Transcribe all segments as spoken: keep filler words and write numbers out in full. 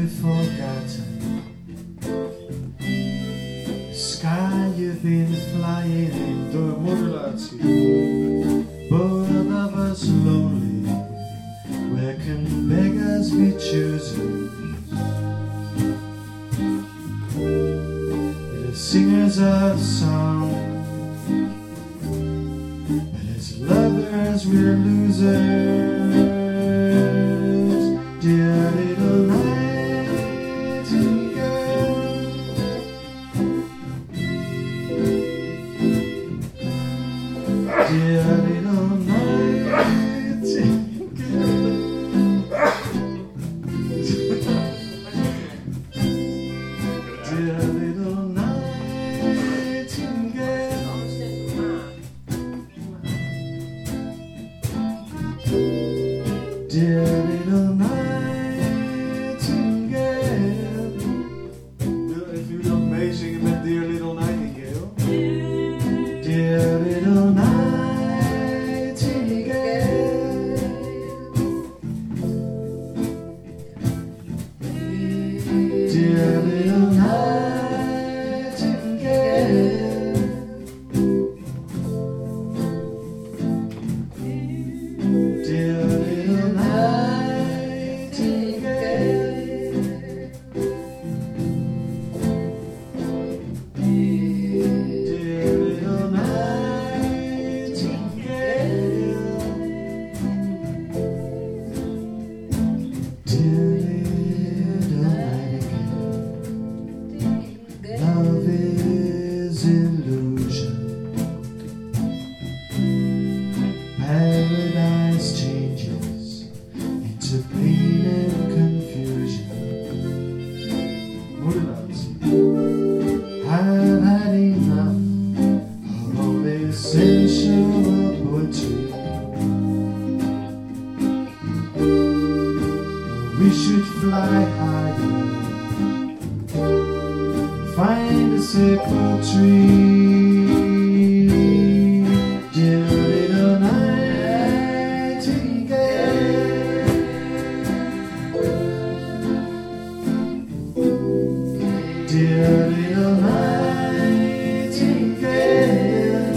forgotten. The sky you've been flying into modulati. Both of us lonely. Where can beggars be chosen? We're the singers of song, but as lovers we're losers. Dear little nightingale, dear little nightingale, dear little nightingale, dear little nightingale. Zingen met Dear Little Nightingale. Dear Little Nightingale, dear Little Nightingale, dear Little Nightingale. Love is illusion. Paradise changes into pain and confusion. I've had enough of all this sensual poetry. We should fly higher, find a simple tree. Dear little nightingale, dear little nightingale,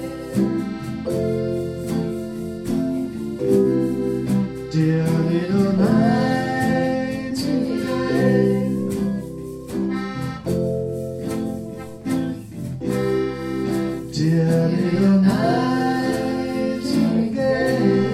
dear little nightingale. Dear little nightingale.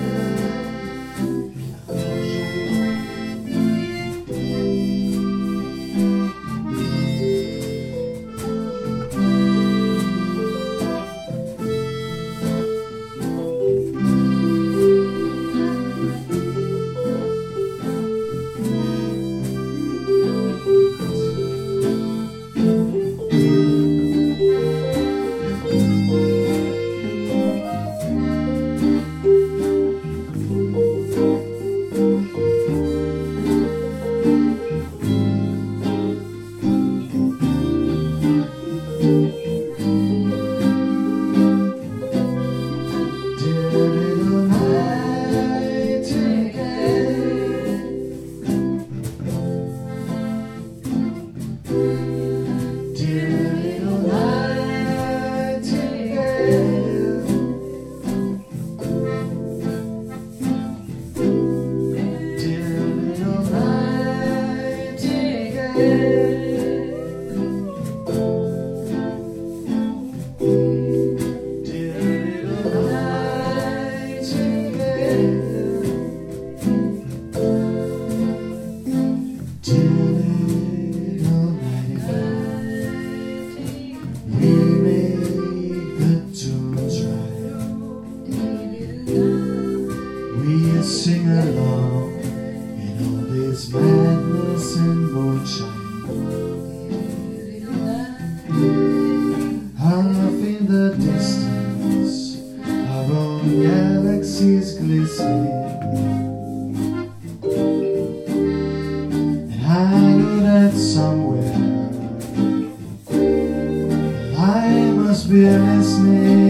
Sing along in all this madness and moonshine. Off in the distance, our own galaxies glisten. And I know that somewhere I must be listening.